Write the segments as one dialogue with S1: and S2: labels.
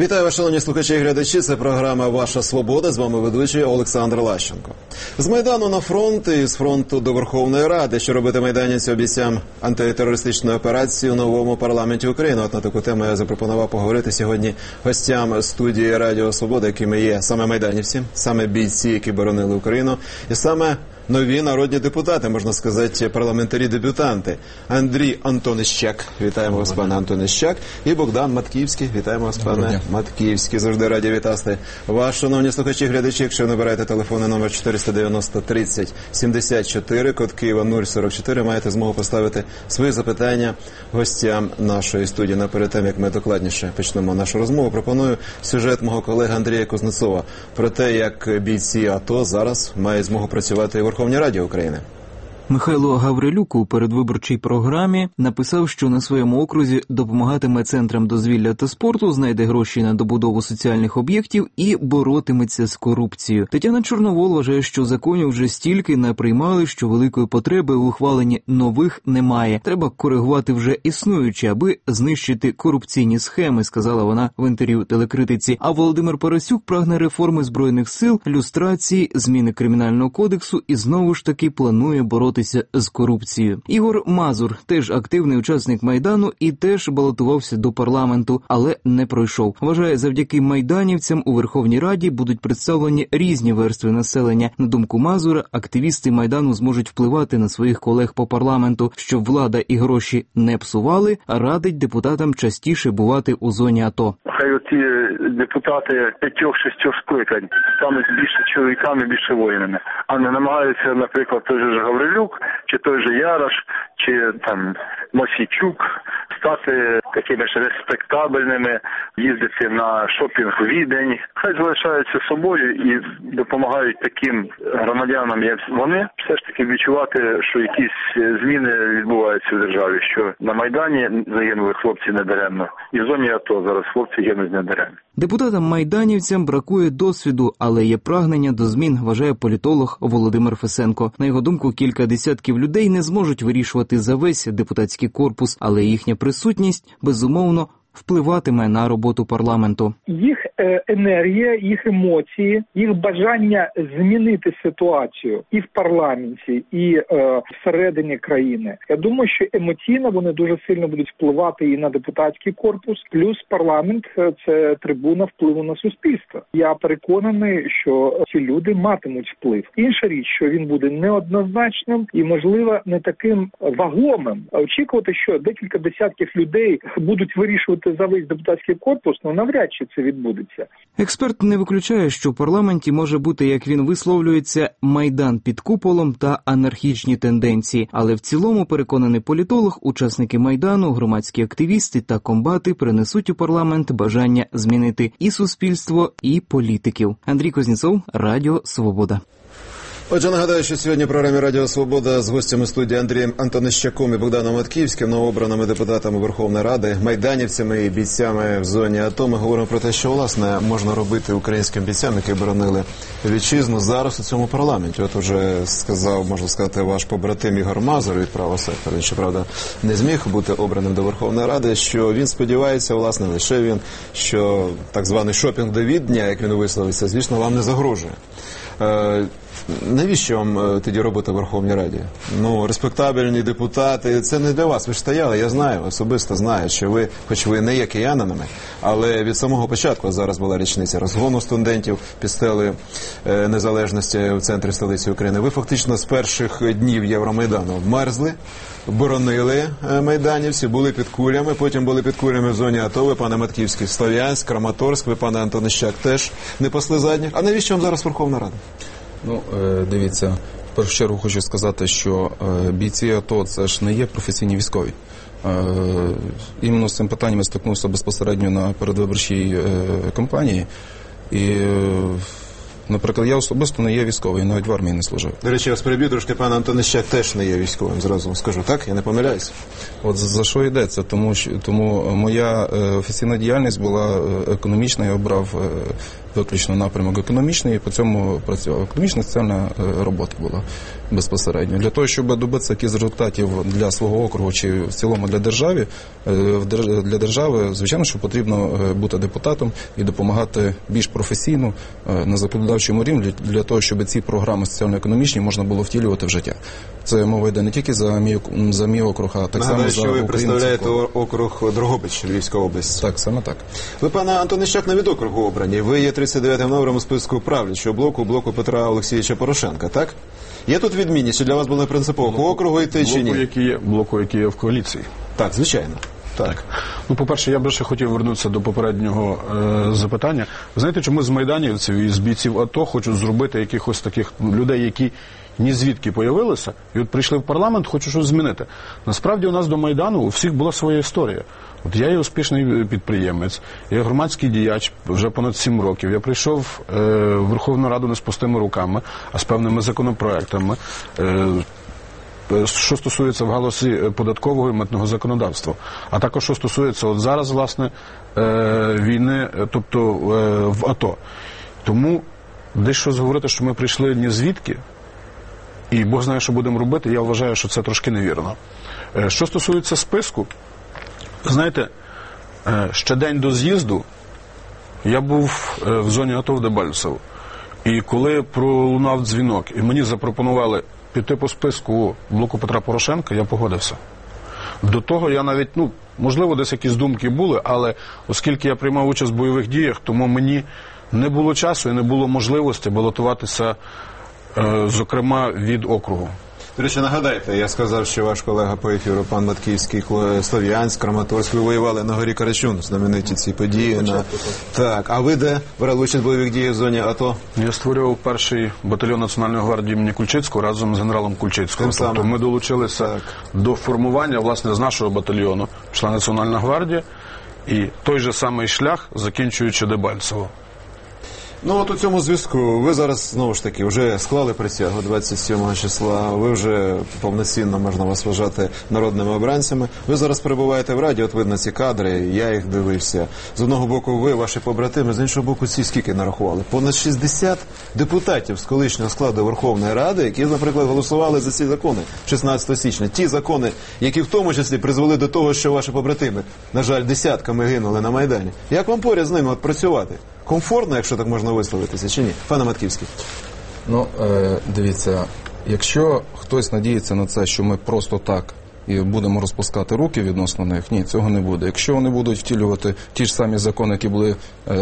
S1: Вітаю вас, шановні слухачі і глядачі. Це програма «Ваша свобода». З вами ведучий Олександр Лащенко. З Майдану на фронт і з фронту до Верховної Ради. Що робити майданівці бійцям антитерористичної операції у новому парламенті України? От на таку тему я запропонував поговорити сьогодні гостям студії Радіо Свобода, якими є саме майданівці, саме бійці, які боронили Україну, і саме нові народні депутати, можна сказати, парламентарі-дебютанти. Андрій Антонищак, вітаємо вас, пане Антонищак, і Богдан Матківський, вітаємо вас, пане Матківський. Завжди раді вітати вас, шановні слухачі і глядачі. Якщо набираєте телефонний номер 490 30 74, код Києва 044, маєте змогу поставити свої запитання гостям нашої студії. Наперед тим, як ми докладніше почнемо нашу розмову, пропоную сюжет мого колеги Андрія Кузнецова про те, як бійці АТО зараз мають змогу працювати у Верховній Раді України.
S2: Михайло Гаврилюк у передвиборчій програмі написав, що на своєму окрузі допомагатиме центрам дозвілля та спорту, знайде гроші на добудову соціальних об'єктів і боротиметься з корупцією. Тетяна Чорновол вважає, що законів вже стільки наприймали, що великої потреби у ухваленні нових немає. Треба коригувати вже існуючі, аби знищити корупційні схеми, сказала вона в інтерв'ю телекритиці. А Володимир Парасюк прагне реформи Збройних сил, люстрації, зміни Кримінального кодексу і знову ж таки планує боротися з корупцією. Ігор Мазур теж активний учасник Майдану і теж балотувався до парламенту, але не пройшов. Вважає, завдяки майданівцям у Верховній Раді будуть представлені різні верстви населення. На думку Мазура, активісти Майдану зможуть впливати на своїх колег по парламенту, щоб влада і гроші не псували, а радить депутатам частіше бувати у зоні АТО.
S3: Хай оці депутати 5-6 скликань стануть більше чоловіками, більше воїнами, а не намагаються, наприклад, той же Гаврилюк, чи той же Ярош, чи там Мосійчук стати такими ж респектабельними, їздити на шопінг у Відень. Хай залишаються собою і допомагають таким громадянам, як вони, все ж таки відчувати, що якісь зміни відбуваються в державі, що на Майдані загинули хлопці недаремно, і в зоні АТО зараз хлопці гинуть недаремно.
S2: Депутатам-майданівцям бракує досвіду, але є прагнення до змін, вважає політолог Володимир Фесенко. На його думку, кілька десятків людей не зможуть вирішувати за весь депутатський корпус, але їхня присутність, безумовно, впливатиме на роботу парламенту.
S4: Їх енергія, їх емоції, їх бажання змінити ситуацію і в парламенті, і всередині країни. Я думаю, що емоційно вони дуже сильно будуть впливати і на депутатський корпус, плюс парламент – це трибуна впливу на суспільство. Я переконаний, що ці люди матимуть вплив. Інша річ, що він буде неоднозначним і, можливо, не таким вагомим. Очікувати, що декілька десятків людей будуть вирішувати за весь депутатський корпус, навряд чи це відбудеться.
S2: Експерт не виключає, що в парламенті може бути, як він висловлюється, майдан під куполом та анархічні тенденції. Але в цілому, переконаний політолог, учасники Майдану, громадські активісти та комбати принесуть у парламент бажання змінити і суспільство, і політиків. Андрій Кузнецов, Радіо Свобода.
S1: Отже, нагадаю, що сьогодні в програмі «Радіо Свобода» з гостями студії Андрієм Антонищаком і Богданом Матківським, новообраними депутатами Верховної Ради, майданівцями і бійцями в зоні АТО, ми говоримо про те, що, власне, можна робити українським бійцям, які боронили вітчизну, зараз у цьому парламенті. От уже сказав, можна сказати, ваш побратим Ігор Мазур від «Правого сектора», він, щоправда, не зміг бути обраним до Верховної Ради, що він сподівається, власне, лише він, що так званий шопінг до Відня, як він висловився, звісно, вам не загрожує. Навіщо вам тоді робота в Верховній Раді? Респектабельні депутати, це не для вас. Ви ж стояли, я знаю, особисто знаю, що ви, хоч ви не є киянинами, але від самого початку, зараз була річниця розгону студентів під стелею Незалежності в центрі столиці України, ви фактично з перших днів Євромайдану мерзли, боронили майданівці, були під кулями, потім були під кулями в зоні АТО, ви, пане Матківський, Слов'янськ, Краматорськ, ви, пане Антонищак, теж не пасли задніх. А навіщо вам зараз Верховна Рада?
S5: Дивіться, в першу чергу хочу сказати, що бійці АТО – це ж не є професійні військові. Іменно з цим питанням я стикнувся безпосередньо на передвиборчій кампанії. І, наприклад, я особисто не є військовий, навіть в армії не служив.
S1: До речі, я вас переб'ю трошки, пан Антонищак теж не є військовим, зразу скажу, так? Я не помиляюсь?
S5: От за що йдеться? Тому моя офіційна діяльність була економічна, я обрав виключно напрямок економічний, і по цьому працював. Економічна соціальна робота була безпосередньо. Для того, щоб добитися якихось результатів для свого округу чи в цілому для держави, звичайно, що потрібно бути депутатом і допомагати більш професійно на законодавчому рівні для того, щоб ці програми соціально-економічні можна було втілювати в життя. Це мова йде не тільки за мій округ, а так само за Україну.
S1: Ви представляєте округ Дрогобич, Львівська область.
S5: Так, саме так.
S1: Ви, пане Антонищак, не від округу обрані. Ви є 39-м номером у списку правлячого блоку Петра Олексійовича Порошенка, так? Є тут відмінність, чи для вас було принципово по округу йти чи ні?
S6: Блоку, який є в коаліції.
S1: Так, звичайно.
S6: Так. Ну, по-перше, я б ще хотів вернутися до попереднього запитання. Ви знаєте, чому з майданівців і з бійців АТО хочуть зробити якихось таких людей, які ні звідки появилися, і от прийшли в парламент, хочуть щось змінити. Насправді у нас до Майдану у всіх була своя історія. От я є успішний підприємець, я громадський діяч вже понад 7 років. Я прийшов в Верховну Раду не з пустими руками, а з певними законопроектами, що стосується в галузі податкового і митного законодавства. А також, що стосується от зараз, власне, війни, тобто в АТО. Тому десь щось говорити, що ми прийшли ні звідки, і Бог знає, що будемо робити, я вважаю, що це трошки невірно. Що стосується списку, знаєте, ще день до з'їзду я був в зоні АТО в Дебальцево. І коли пролунав дзвінок, і мені запропонували піти по списку блоку Петра Порошенка, я погодився. До того я навіть, можливо, десь якісь думки були, але оскільки я приймав участь в бойових діях, тому мені не було часу і не було можливості балотуватися, зокрема, від округу.
S1: До речі, нагадайте, я сказав, що ваш колега по ефіру, пан Матківський, Слов'янськ, Краматорськ, ви воювали на горі Карачун, знамениті ці події. Так, а ви де брали участь в бойових діях в зоні АТО?
S6: Я створював перший батальйон Національної гвардії імені Кульчицького разом з генералом Кульчицького. Тобто ми долучилися до формування, власне, з нашого батальйону, пішла Національна гвардія, і той же самий шлях, закінчуючи Дебальцево.
S1: Ну, от у цьому зв'язку ви зараз, знову ж таки, вже склали присягу 27 числа, ви вже повноцінно, можна вас вважати, народними обранцями. Ви зараз перебуваєте в Раді, от видно ці кадри, я їх дивився. З одного боку ви, ваші побратими, з іншого боку ці скільки нарахували? Понад 60 депутатів з колишнього складу Верховної Ради, які, наприклад, голосували за ці закони 16 січня. Ті закони, які в тому числі призвели до того, що ваші побратими, на жаль, десятками гинули на Майдані. Як вам поряд з ними от працювати? Комфортно, якщо так можна висловитися, чи ні? Пане Матківський.
S5: Дивіться, якщо хтось надіється на це, що ми просто так і будемо розпускати руки відносно них, ні, цього не буде. Якщо вони будуть втілювати ті ж самі закони, які були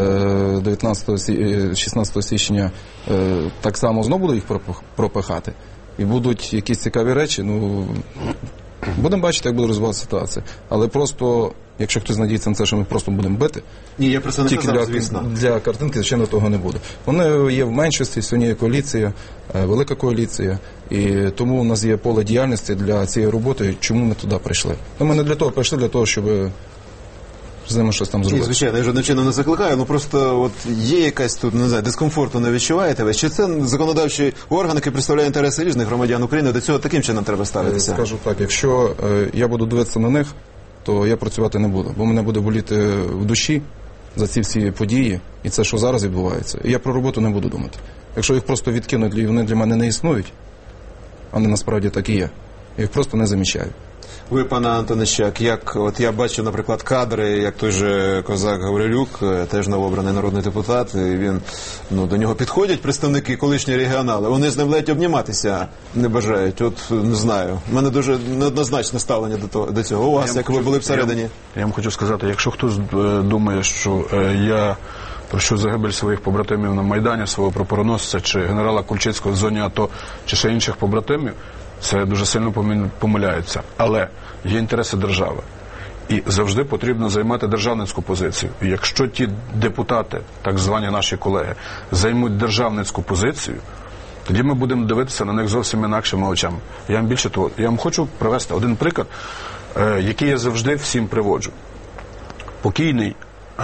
S5: 16 січня, так само знову будуть їх пропихати, і будуть якісь цікаві речі, будемо бачити, як буде розвиватися ситуація. Але просто, якщо хтось надіється на це, що ми просто будемо бити,
S1: ні, я про це не казав, звісно.
S5: Для картинки, звичайно, того не буде. Вони є в меншості, сьогодні є коаліція, велика коаліція, і тому у нас є поле діяльності для цієї роботи, чому ми туди прийшли. Ми не для того прийшли, для того, щоб з ними щось там зробити.
S1: Ні, звичайно, я жодним чином не закликаю, просто от є якась тут, не знаю, дискомфорту не відчуваєте ви? Чи це законодавчий орган, який представляє інтереси різних громадян України, до цього таким чином треба ставитися?
S5: Скажу так, якщо я буду дивитися на них, то я працювати не буду, бо мене буде боліти в душі за ці всі події і це, що зараз відбувається. І я про роботу не буду думати. Якщо їх просто відкинуть, і вони для мене не існують, а вони насправді так і є, я їх просто не замічаю.
S1: Ви, пане Антонищак, от я бачу, наприклад, кадри, як той же козак Гаврилюк, теж новообраний народний депутат, і він, до нього підходять представники колишні регіонали, вони з ним ледь обніматися не бажають. От, не знаю, в мене дуже неоднозначне ставлення до цього. У вас, як ви були всередині?
S6: Я вам хочу сказати, якщо хтось думає, що я прощу загибель своїх побратимів на Майдані, свого прапороносця, чи генерала Кульчицького в зоні АТО, чи ще інших побратимів, це дуже сильно помиляється. Але є інтереси держави. І завжди потрібно займати державницьку позицію. І якщо ті депутати, так звані наші колеги, займуть державницьку позицію, тоді ми будемо дивитися на них зовсім інакшими очами. Я вам більше того, я вам хочу привести один приклад, який я завжди всім приводжу. Покійний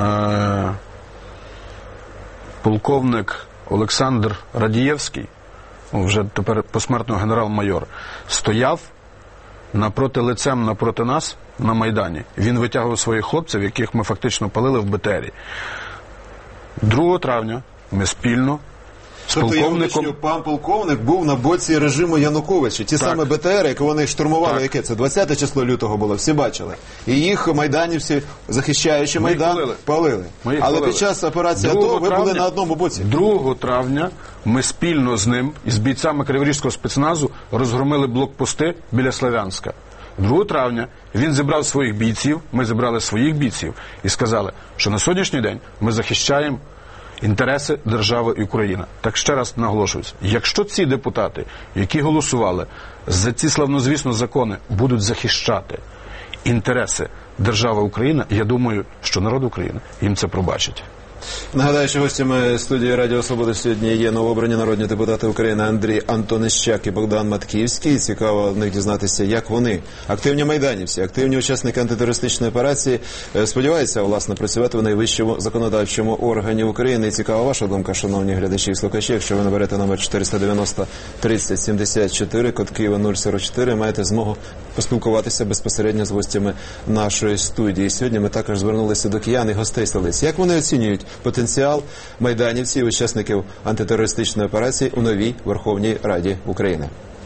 S6: полковник Олександр Радієвський, вже тепер посмертно генерал-майор, стояв лицем напроти нас на Майдані. Він витягував своїх хлопців, яких ми фактично палили в БТРі. 2 травня ми спільно з
S1: Тобто,
S6: полковником...
S1: що пан полковник був на боці режиму Януковича. Ті саме БТР, які вони штурмували, яке це 20 число лютого було, всі бачили. І їх майданівці, захищаючи Майдан, палили. Але під час операції АТО ви були на одному боці.
S6: 2 травня ми спільно з ним і з бійцями Криворізького спецназу розгромили блокпости біля Слов'янська. 2 травня він зібрав своїх бійців, ми зібрали своїх бійців і сказали, що на сьогоднішній день ми захищаємо інтереси держави і України. Так ще раз наголошуюся, якщо ці депутати, які голосували за ці славнозвісні закони, будуть захищати інтереси держави України, я думаю, що народ України їм це пробачить.
S1: Нагадаю, що гостями студії Радіо Свобода сьогодні є новообрані народні депутати України Андрій Антонищак і Богдан Матківський. Цікаво в них дізнатися, як вони, активні майданівці, активні учасники антитерористичної операції, сподіваються, власне, працювати в найвищому законодавчому органі України. І цікава ваша думка, шановні глядачі і слухачі. Якщо ви наберете номер 490 30 74, код Києва 044, маєте змогу поспілкуватися безпосередньо з гостями нашої студії. Сьогодні ми також звернулися до киян і гостей столиці. Як вони оцінюють потенціал майданівців і учасників антитерористичної операції у новій Верховній Раді України?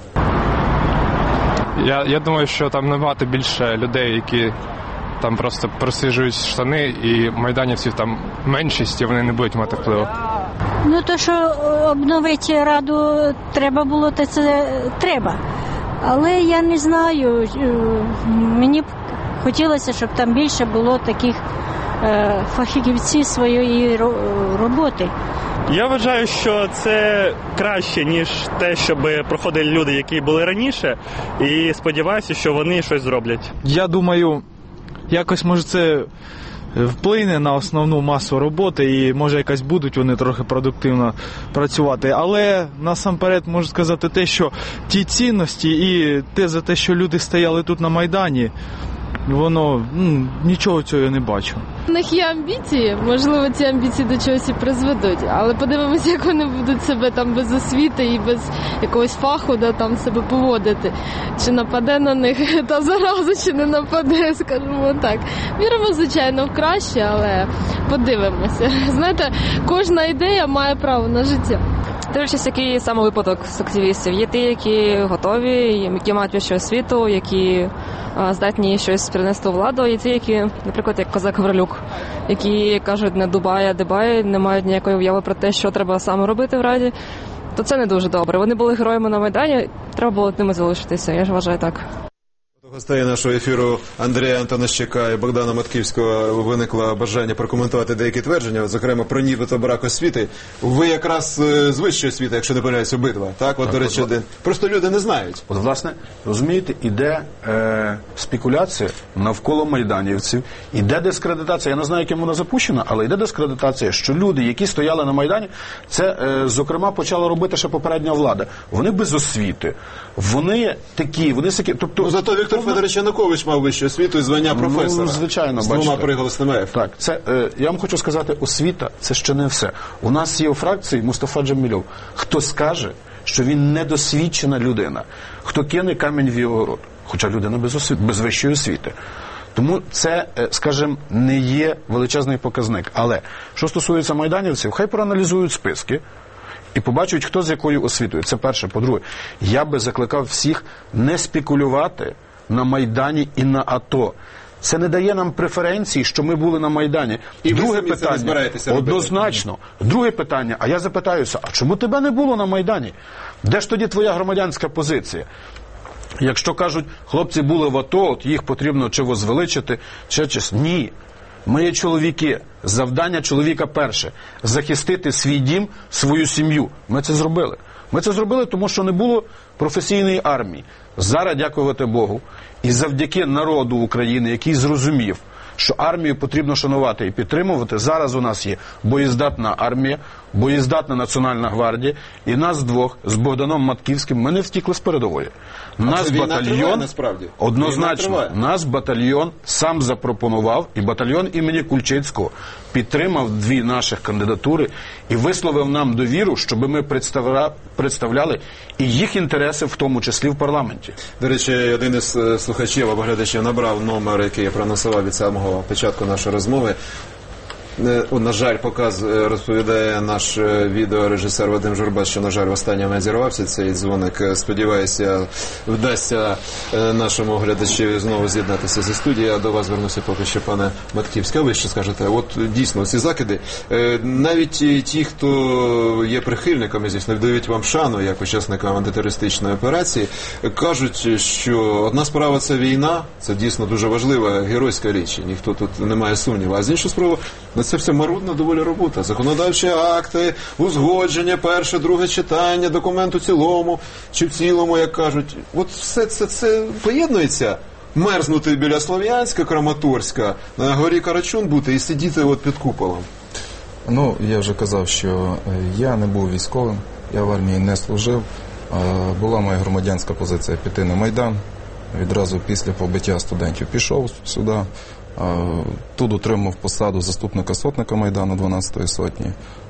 S7: Я думаю, що там набагато більше людей, які там просто просиджують штани, і майданівців там меншість, і вони не будуть мати впливу.
S8: Ну, то, що обновити Раду треба було, то це треба. Але я не знаю, мені б хотілося, щоб там більше було таких фахівців своєї роботи.
S9: Я вважаю, що це краще, ніж те, щоб проходили люди, які були раніше, і сподіваюся, що вони щось зроблять.
S10: Я думаю, якось, може, це вплине на основну масу роботи, і, може, якось будуть вони трохи продуктивно працювати. Але, насамперед, можу сказати те, що ті цінності і те, за те, що люди стояли тут на Майдані, воно, нічого цього я не бачу.
S11: У них є амбіції, можливо, ці амбіції до чогось і призведуть, але подивимося, як вони будуть себе там без освіти і без якогось фаху, там себе поводити. Чи нападе на них та зараза, чи не нападе, скажімо так. Віримо, звичайно, в краще, але подивимося. Знаєте, кожна ідея має право на життя.
S12: Дивлячись, який саме випадок з активістів. Є ті, які готові, які мають вищу освіту, які здатні щось принести у владу, і ті, які, наприклад, як козак Гаврилюк, які кажуть не Дубай, а Дебай, не мають ніякої уяви про те, що треба саме робити в Раді, то це не дуже добре. Вони були героями на Майдані, треба було ними залишитися, я ж вважаю так.
S1: Гостей нашого ефіру Андрія Антонищака і Богдана Матківського виникло бажання прокоментувати деякі твердження, зокрема про нібито брак освіти. Ви якраз з вищої освіти, якщо не помиляюсь, обидва. Так, от, до речі, один. Просто люди не знають.
S6: От, власне, розумієте, іде спекуляція навколо майданівців, іде дискредитація. Я не знаю, яким вона запущена, але йде дискредитація, що люди, які стояли на Майдані, це, зокрема, почала робити ще попередня влада. Вони без освіти. Вони такі, вони сякі. Тобто,
S1: зато Віктор Федорович Янукович мав вищу освіту і звання професора.
S6: Звичайно,
S1: з двома приголосними F.
S6: Так, це, я вам хочу сказати, освіта – це ще не все. У нас є у фракції Мустафа Джемілєв. Хто скаже, що він недосвідчена людина, хто кине камінь в його рот, хоча людина без вищої освіти. Тому це, скажімо, не є величезний показник. Але, що стосується майданівців, хай проаналізують списки і побачать, хто з якою освітою. Це перше. По-друге, я би закликав всіх не спекулювати на Майдані і на АТО. Це не дає нам преференції, що ми були на Майдані.
S1: І
S6: друге питання, однозначно. Друге питання, а я запитаюся, а чому тебе не було на Майдані? Де ж тоді твоя громадянська позиція? Якщо кажуть, хлопці були в АТО, от їх потрібно чи возвеличити, чи ні. Ми є чоловіки. Завдання чоловіка перше – захистити свій дім, свою сім'ю. Ми це зробили. Ми це зробили, тому що не було професійної армії. Зараз, дякувати Богу, і завдяки народу України, який зрозумів, що армію потрібно шанувати і підтримувати, зараз у нас є боєздатна армія, боєздатна Національна гвардія, і нас двох з Богданом Матківським ми не втікли з передової. Нас батальйон, однозначно, нас батальйон сам запропонував, і батальйон імені Кульчицького підтримав дві наших кандидатури і висловив нам довіру, щоб ми представляли і їх інтереси, в тому числі в парламенті.
S1: До речі, один із слухачів або глядачів набрав номер, який я проносував від самого початку нашої розмови. на жаль, розповідає наш відеорежисер Вадим Журба, що, на жаль, в останньому зірвався цей дзвоник. Сподіваюся, вдасться нашому глядачеві знову з'єднатися зі студією. А до вас звернуся поки що, пане Матківський. А ви що скажете? От дійсно, ці закиди, навіть ті, хто є прихильниками, звісно, вдають вам шану, як учасникам антитерористичної операції, кажуть, що одна справа – це війна, це дійсно дуже важлива, геройська річ, ніхто тут не має сумніву. А з іншої справи, це все марудна доволі робота. Законодавчі акти, узгодження, перше, друге читання, документ у цілому, чи в цілому, як кажуть. От все це поєднується. Мерзнути біля Слов'янська, Краматорська, на горі Карачун бути і сидіти от під куполом.
S5: Ну, я вже казав, що я не був військовим, я в армії не служив. Була моя громадянська позиція піти на Майдан. Відразу після побиття студентів пішов сюди. Тут отримав посаду заступника сотника Майдану 12-ї сотні.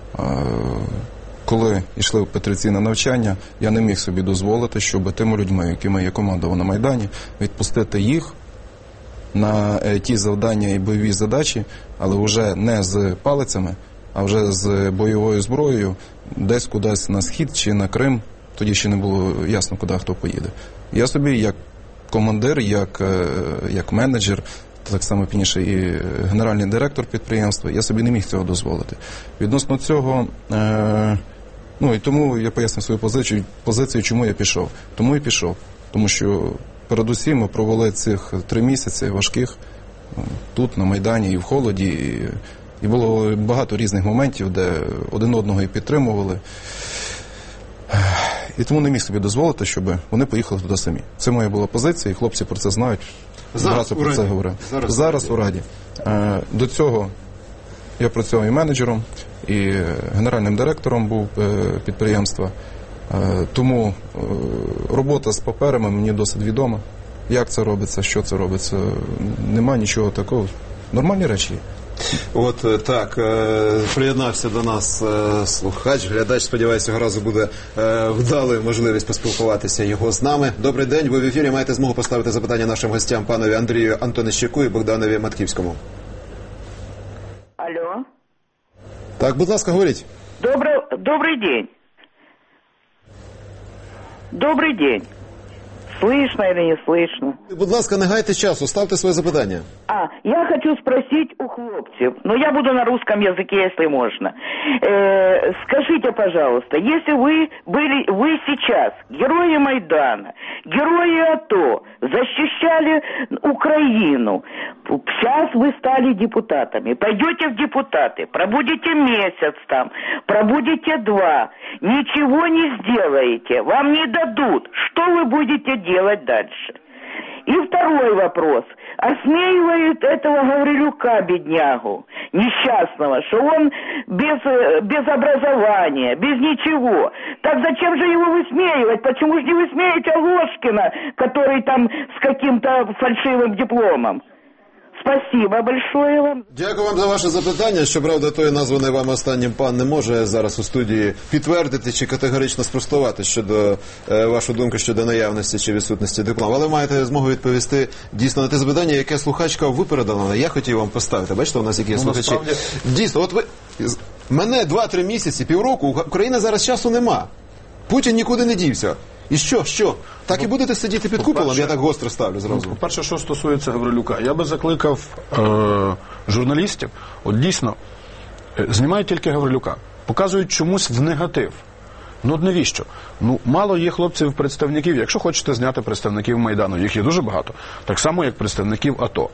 S5: Коли йшли в петриційне навчання, я не міг собі дозволити, щоб тими людьми, якими я командував на Майдані, відпустити їх на ті завдання і бойові задачі, але вже не з палицями, а вже з бойовою зброєю, десь кудись на схід чи на Крим. Тоді ще не було ясно, куди хто поїде. Я собі, як командир, як менеджер, так само пізніше і генеральний директор підприємства, я собі не міг цього дозволити. Відносно цього, і тому я пояснив свою позицію, чому я пішов. Тому і пішов. Тому що передусім ми провели цих 3 місяці важких тут, на Майдані, і в холоді, і було багато різних моментів, де один одного і підтримували. І тому не міг собі дозволити, щоб вони поїхали туди самі. Це моя була позиція, і хлопці про це знають. Багато про це говорив. Зараз у Раді. До цього я працював і менеджером, і генеральним директором був підприємства. Тому робота з паперами мені досить відома. Як це робиться, що це робиться. Нема нічого такого. Нормальні речі.
S1: От так, приєднався до нас слухач, глядач, сподіваюся, цього разу буде вдалою можливість поспілкуватися його з нами. Добрий день, ви в ефірі, маєте змогу поставити запитання нашим гостям, панові Андрію Антонищаку і Богданові Матківському.
S13: Алло.
S1: Так, будь ласка, говоріть.
S13: Добрый день. Добрый день. Слышно или не слышно?
S1: Будь ласка, не гайте часу, ставте своє запитання.
S13: Я хочу спросить у хлопцев, но я буду на русском языке, если можно. Скажите, пожалуйста, если вы сейчас герои Майдана, герои АТО, защищали Украину, сейчас вы стали депутатами, пойдете в депутаты, пробудете месяц там, пробудете 2, ничего не сделаете, вам не дадут, что вы будете делать дальше? И второй вопрос. Осмеивают этого Гаврилюка, беднягу, несчастного, что он без образования, без ничего. Так зачем же его высмеивать? Почему же не высмеиваете Ложкина, который там с каким-то фальшивым дипломом? Спасибо большое вам.
S1: Дякую вам за ваше запитання. Щоправда, той названий вами останнім пан не може зараз у студії підтвердити чи категорично спростувати щодо вашу думку щодо наявності чи відсутності диплому. Але маєте змогу відповісти дійсно на те запитання, яке слухачка випередила. Я хотів вам поставити. Бачите, у нас які слухачі. Дійсно, от ви мене 2-3 місяці, півроку, Україна зараз часу нема. Путін нікуди не дівся. І що? Так і будете сидіти під куполом? Я так гостро ставлю зразу.
S6: По-перше, що стосується Гаврилюка, я би закликав журналістів, от дійсно, знімають тільки Гаврилюка, показують чомусь в негатив. Ну, навіщо? Мало є хлопців-представників, якщо хочете зняти представників Майдану, їх є дуже багато, так само, як представників АТО.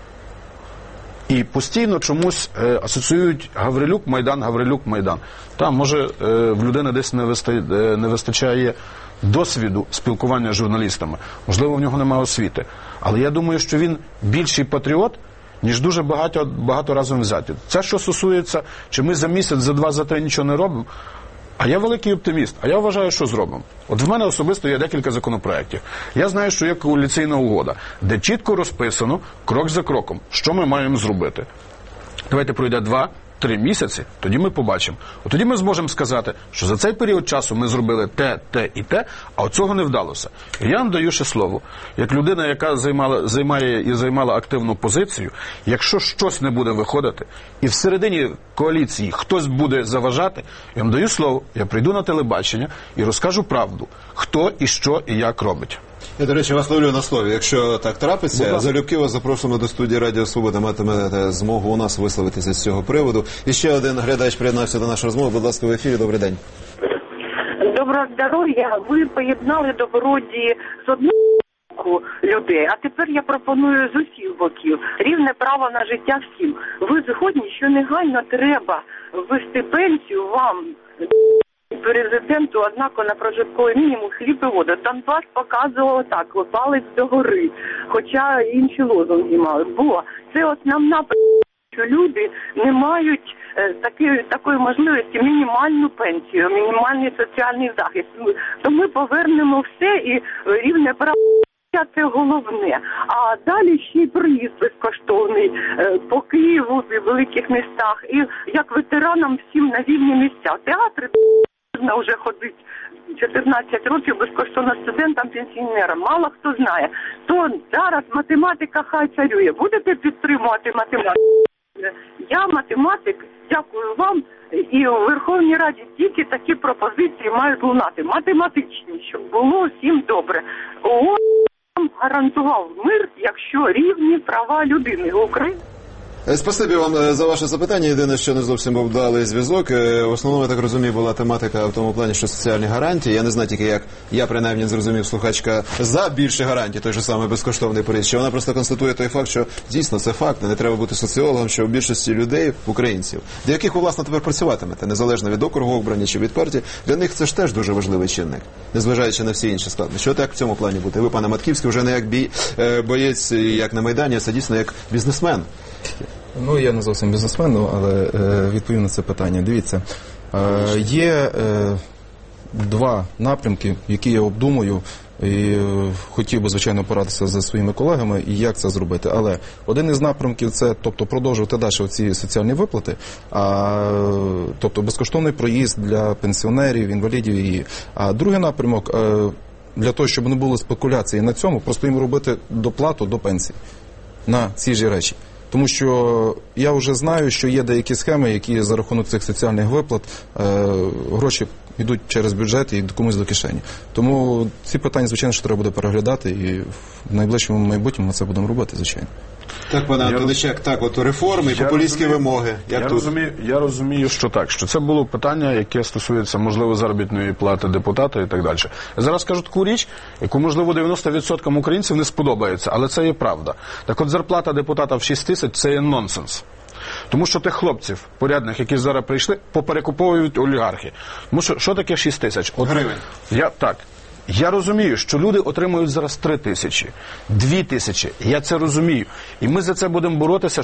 S6: І постійно чомусь асоціюють Гаврилюк, Майдан. Там, може, в людини десь не вистачає досвіду спілкування з журналістами. Можливо, в нього немає освіти. Але я думаю, що він більший патріот, ніж дуже багато разом взяті. Це, що стосується, чи ми за місяць, за 2, за 3 нічого не робимо, а я великий оптиміст, а я вважаю, що зробимо. От в мене особисто є декілька законопроєктів. Я знаю, що є коаліційна угода, де чітко розписано, крок за кроком, що ми маємо зробити. Давайте пройде 2, 3 місяці, тоді ми побачимо. От тоді ми зможемо сказати, що за цей період часу ми зробили те і те, а от цього не вдалося. І я вам даю ще слово. Як людина, яка займала активну позицію, якщо щось не буде виходити, і всередині коаліції хтось буде заважати, я вам даю слово, я прийду на телебачення і розкажу правду, хто і що і як робить.
S1: Я, до речі, вас ловлю на слові. Якщо так трапиться, залюбки вас запрошуємо до студії Радіо Свобода. Матимете змогу у нас висловитися з цього приводу. І ще один глядач приєднався до нашої розмови. Будь ласка, в ефірі. Добрий день.
S14: Доброго здоров'я. Ви поєднали добродії з одного боку людей, а тепер я пропоную з усіх боків. Рівне право на життя всім. Ви згодні, що негайно треба ввести пенсію вам, президенту, однако на прожитковий мінімум хліб і воду. Донбас показував так, палець догори, хоча інші лозунги мали. Бо це основна що люди не мають такої можливості мінімальну пенсію, мінімальний соціальний захист. То ми повернемо все і рівне право це головне. А далі ще й проїзд безкоштовний по Києву, в великих містах. І як ветеранам всім на вільні місця. Театри можна вже ходити 14 років безкоштовно студентам, пенсіонерам. Мало хто знає. То зараз математика хай царює. Будете підтримувати математику? Я математик, дякую вам. І у Верховній Раді тільки такі пропозиції мають лунати. Математичні, щоб було всім добре. ООН гарантував мир, якщо рівні права людини в Україні.
S1: Спасибі вам за ваше запитання. Єдине, що не зовсім був вдалий зв'язок. В основному, я так розумію, була тематика в тому плані, що соціальні гарантії. Я не знаю тільки, як я принаймні зрозумів, слухачка за більше гарантій, той же самий безкоштовний проїзд. Що вона просто констатує той факт, що дійсно це факт, не треба бути соціологом, що у більшості людей, українців, до яких ви, власне, тепер працюватимете, незалежно від округу обрані чи від партії, для них це ж теж дуже важливий чинник, незважаючи на всі інші складності. Що так в цьому плані бути? Ви, пане Матківський, вже не як боєць, як на Майдані, а це дійсно як бізнесмен.
S5: Ну, я не зовсім бізнесмен, але відповім на це питання. Дивіться, є два напрямки, які я обдумую, і хотів би, звичайно, порадитися зі своїми колегами, і як це зробити. Але один із напрямків – це, тобто, продовжувати далі ці соціальні виплати, тобто безкоштовний проїзд для пенсіонерів, інвалідів. А другий напрямок – для того, щоб не було спекуляції на цьому, просто їм робити доплату до пенсії на ці ж речі. Тому що я вже знаю, що є деякі схеми, які за рахунок цих соціальних виплат гроші йдуть через бюджет і комусь до кишені. Тому ці питання, звичайно, що треба буде переглядати, і в найближчому майбутньому ми це будемо робити, звичайно.
S1: Так, пане Антоничак, так, от реформи і популістські вимоги.
S6: Я розумію, що так, що це було питання, яке стосується, можливо, заробітної плати депутата і так далі. Я зараз скажу таку річ, яку, можливо, 90% українців не сподобається, але це є правда. Так от зарплата депутата в 6 тисяч – це є нонсенс. Тому що тих хлопців порядних, які зараз прийшли, поперекуповують олігархи. Тому що таке 6 тисяч?
S1: Гривень.
S6: Я розумію, що люди отримують зараз 3 тисячі, 2 тисячі. Я це розумію. І ми за це будемо боротися,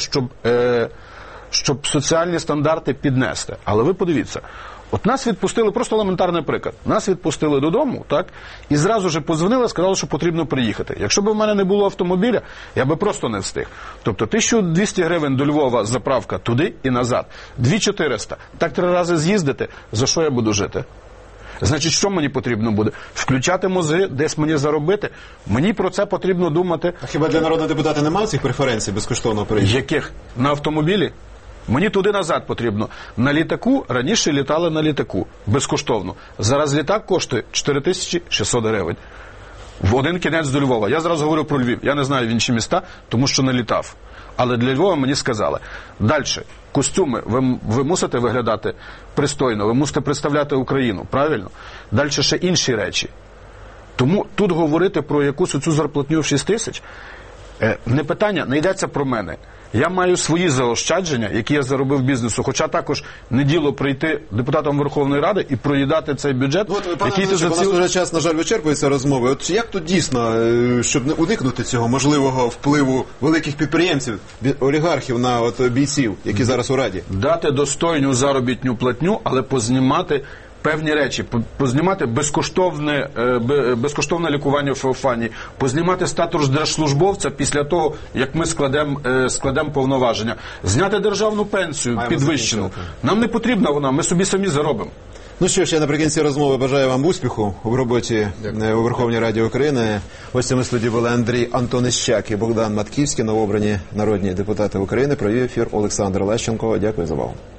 S6: щоб соціальні стандарти піднести. Але ви подивіться, от нас відпустили, просто елементарний приклад, нас відпустили додому, так, і зразу ж подзвонили, сказали, що потрібно приїхати. Якщо б у мене не було автомобіля, я би просто не встиг. Тобто 1200 гривень до Львова заправка туди і назад, 2400. Так 3 рази з'їздити, за що я буду жити? Значить, що мені потрібно буде? Включати мозги, десь мені заробити? Мені про це потрібно думати.
S1: А хіба для народного депутата немає цих преференцій безкоштовного приїзду?
S6: Яких? На автомобілі? Мені туди-назад потрібно. На літаку, раніше літали на літаку, безкоштовно. Зараз літак коштує 4600 гривень. В один кінець до Львова. Я зараз говорю про Львів. Я не знаю в інші міста, тому що не літав. Але для Львова мені сказали. Далі. Костюми. Ви мусите виглядати пристойно. Ви мусите представляти Україну. Правильно? Далі ще інші речі. Тому тут говорити про якусь оцю зарплатню в 6 тисяч не питання, не йдеться про мене. Я маю свої заощадження, які я заробив бізнесу, хоча також не діло прийти депутатом Верховної Ради і проїдати цей бюджет.
S1: Пане Антоничак, у нас вже час, на жаль, вичерпується розмови. От як тут дійсно, щоб не уникнути цього можливого впливу великих підприємців, олігархів на бійців, які зараз у Раді?
S6: Дати достойну заробітну платню, але познімати певні речі, познімати безкоштовне лікування в Феофанії, познімати статус держслужбовця після того, як ми складемо повноваження, зняти державну пенсію підвищену. Нам не потрібна вона, ми собі самі заробимо.
S1: Ну що ж, я наприкінці розмови бажаю вам успіху в роботі у Верховній Раді України. Гостями студії були Андрій Антонищак і Богдан Матківський, новообрані народні депутати України. Провів ефір Олександр Лащенко. Дякую за увагу.